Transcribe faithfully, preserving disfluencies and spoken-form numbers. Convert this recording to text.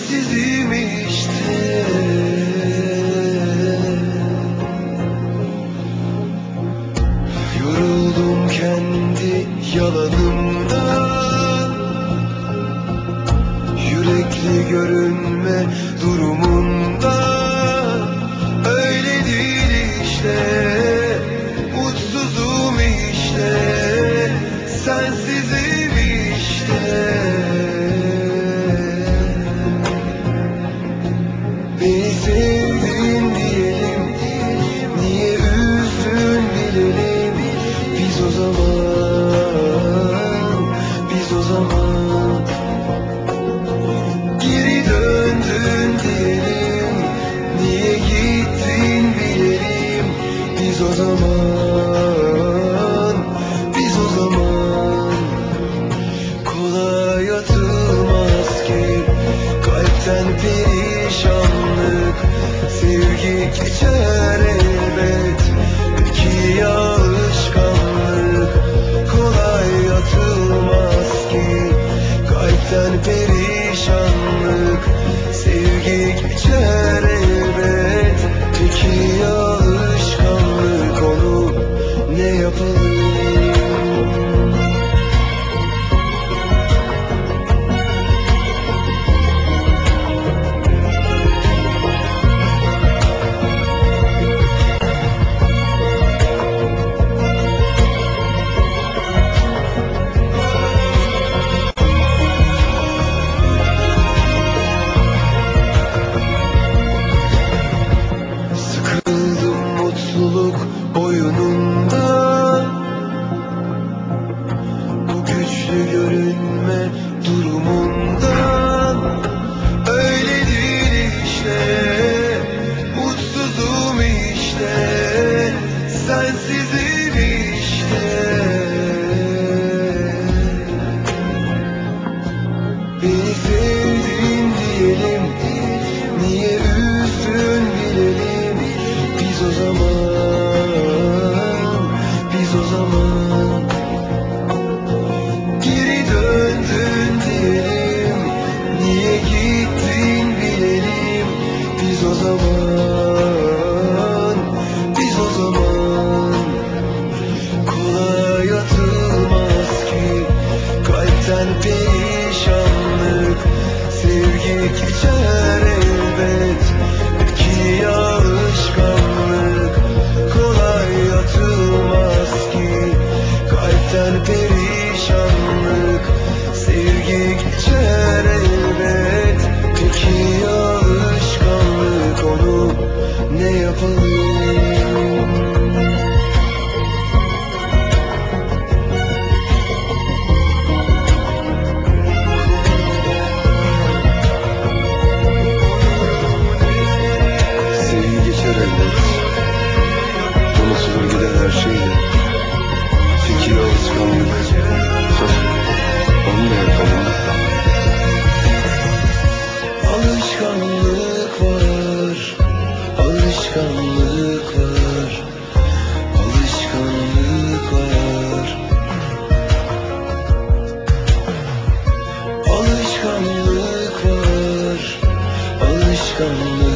sensizim işte. Yoruldum kendi yalanımdan, yürekli görünme durumunda. Öyle değil işte, mutsuzum işte, sensizim işte. Beni sevdin diyelim, niye üzdün bilelim. Biz o zaman, biz o zaman geri döndün diyelim, niye gittin bilelim. Biz o zaman, biz o zaman kolay atılmaz ki kalpten perişanlık. Sevgi geçer elbet, belki alışkanlık. Kolay atılmaz ki kalpten perişanlık. Sevgi geçer elbet, peki alışkanlık. Onu ne yapalım? Sıkıldım mutluluk oyunundan, bu güçlü görünme durumundan. Öyle değil işte, mutsuzum işte, sensizim işte. Beni sevdin diyelim, niye üzdün bilelim. Biz o zaman, biz o zaman geri döndün diyelim, niye gittin bilelim. Biz o zaman, biz o zaman kolay atılmaz ki kalpten perişanlık. Sevgi geçer elbet, belki alışkanlık. Kolay atılmaz ki kalpten perişanlık. Sevgi geçer elbet, peki alışkanlık. Onu ne yapalım? Sevgi geçer elbet, unutulur gider her şeyle. Fikir alışkanlık, hah, onu ne yapalım? Alışkanlık var, alışkanlık var, alışkanlık var. Alışkanlık var, alışkanlık